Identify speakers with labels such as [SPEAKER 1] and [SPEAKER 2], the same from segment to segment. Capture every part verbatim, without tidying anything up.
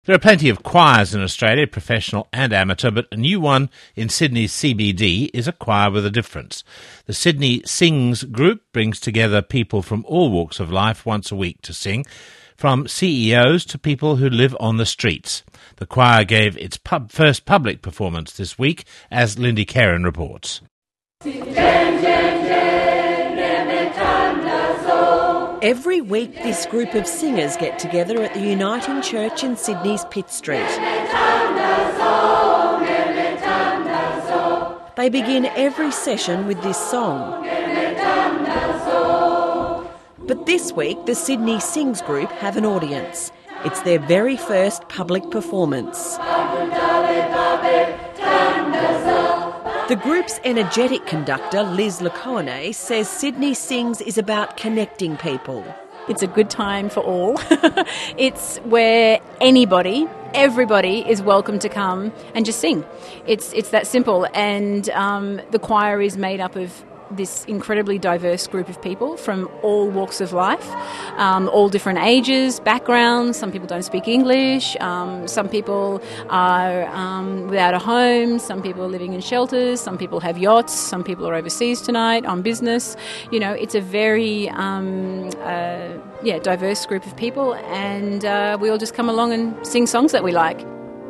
[SPEAKER 1] There are plenty of choirs in Australia, professional and amateur, but a new one in Sydney's C B D is a choir with a difference. The Sydney Sings group brings together people from all walks of life once a week to sing, from C E Os to people who live on the streets. The choir gave its pub- first public performance this week, as Lindy Karen reports.
[SPEAKER 2] Every week this group of singers get together at the Uniting Church in Sydney's Pitt Street. They begin every session with this song. But this week the Sydney Sings group have an audience. It's their very first public performance. The group's energetic conductor, Liz Lecoine, says Sydney Sings is about connecting people.
[SPEAKER 3] It's a good time for all. It's where anybody, everybody is welcome to come and just sing. It's it's that simple. And um, the choir is made up of this incredibly diverse group of people from all walks of life, um, all different ages, backgrounds. Some people don't speak English, um, some people are um, without a home, some people are living in shelters, some people have yachts, some people are overseas tonight on business. You know, it's a very um, uh, yeah, diverse group of people, and uh, we all just come along and sing songs that we like.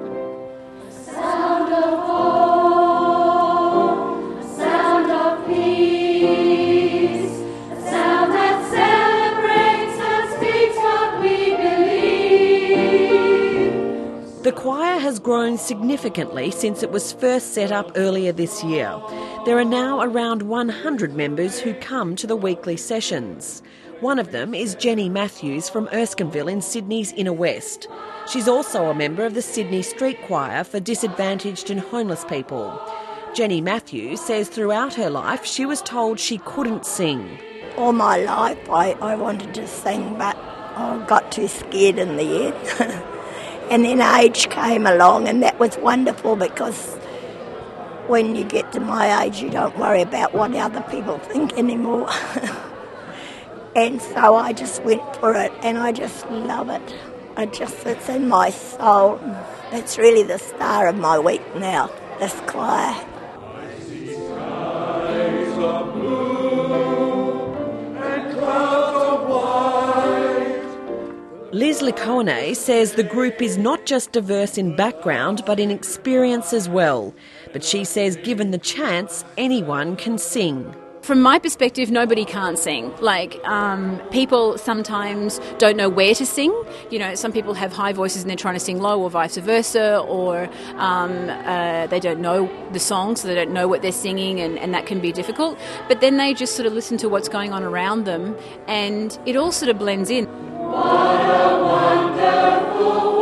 [SPEAKER 2] The choir has grown significantly since it was first set up earlier this year. There are now around one hundred members who come to the weekly sessions. One of them is Jenny Matthews from Erskineville in Sydney's Inner West. She's also a member of the Sydney Street Choir for disadvantaged and homeless people. Jenny Matthews says throughout her life she was told she couldn't sing.
[SPEAKER 4] All my life I, I wanted to sing, but I got too scared in the end. And then age came along, and that was wonderful, because when you get to my age you don't worry about what other people think anymore. And so I just went for it, and I just love it. I just, it's in my soul. It's really the star of my week now, this choir.
[SPEAKER 2] Liz Lecoine says the group is not just diverse in background but in experience as well. But she says given the chance, anyone can sing.
[SPEAKER 3] From my perspective, nobody can't sing. Like, um, people sometimes don't know where to sing. You know, some people have high voices and they're trying to sing low, or vice versa, or um, uh, they don't know the song, so they don't know what they're singing, and, and that can be difficult. But then they just sort of listen to what's going on around them, and it all sort of blends in.
[SPEAKER 5] What a wonderful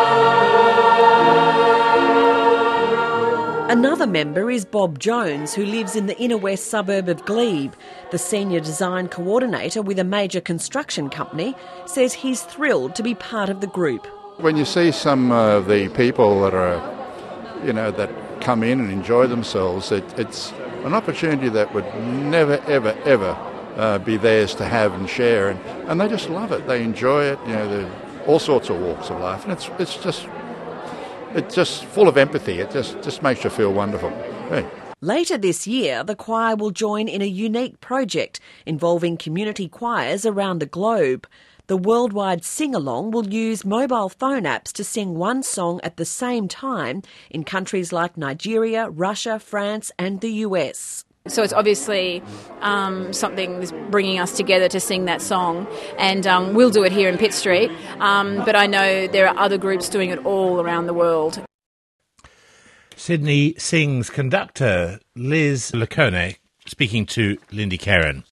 [SPEAKER 5] world.
[SPEAKER 2] Another member is Bob Jones, who lives in the inner west suburb of Glebe. The senior design coordinator with a major construction company says he's thrilled to be part of the group.
[SPEAKER 6] When you see some of the people that are, you know, that come in and enjoy themselves, it, it's an opportunity that would never, ever, ever Uh, be theirs to have and share, and, and they just love it. They enjoy it. You know, the all sorts of walks of life, and it's it's just it's just full of empathy. It just just makes you feel wonderful. Hey.
[SPEAKER 2] Later this year, the choir will join in a unique project involving community choirs around the globe. The worldwide sing-along will use mobile phone apps to sing one song at the same time in countries like Nigeria, Russia, France, and the U S.
[SPEAKER 3] So it's obviously um, something that's bringing us together to sing that song, and um, we'll do it here in Pitt Street, um, but I know there are other groups doing it all around the world.
[SPEAKER 1] Sydney Sings conductor Liz Lecoine speaking to Lindy Karen.